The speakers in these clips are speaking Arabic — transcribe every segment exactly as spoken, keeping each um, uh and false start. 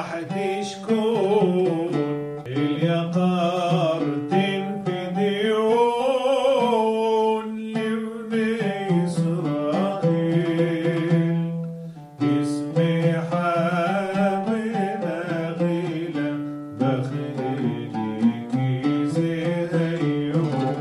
راح تشكون اليقار تنفديون لبني إسرائيل اسمي حامل غيلة بخيلك زهيون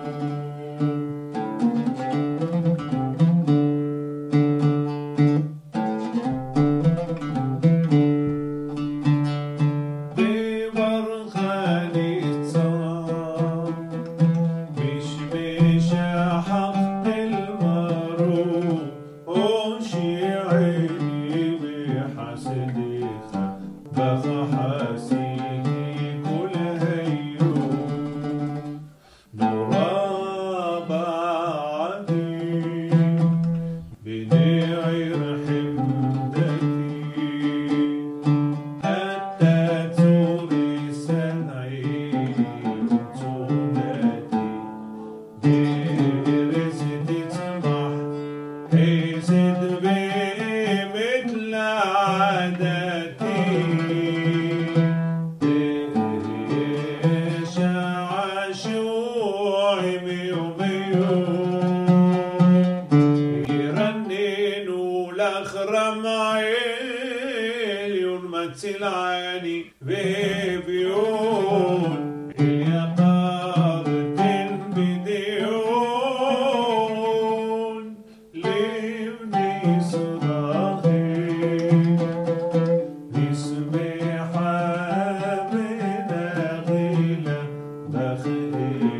بخحاسيني كل هيوم مرابعتي بديعير حمدتي حتى تزوري سنعي وتونتي ديرس تسمح حيزد بي مثل عادتي الأخرم عيون متسلعاني بيبيون اليقار تنبديون لابني إسرائيل اسمي حامل غيلة بخيل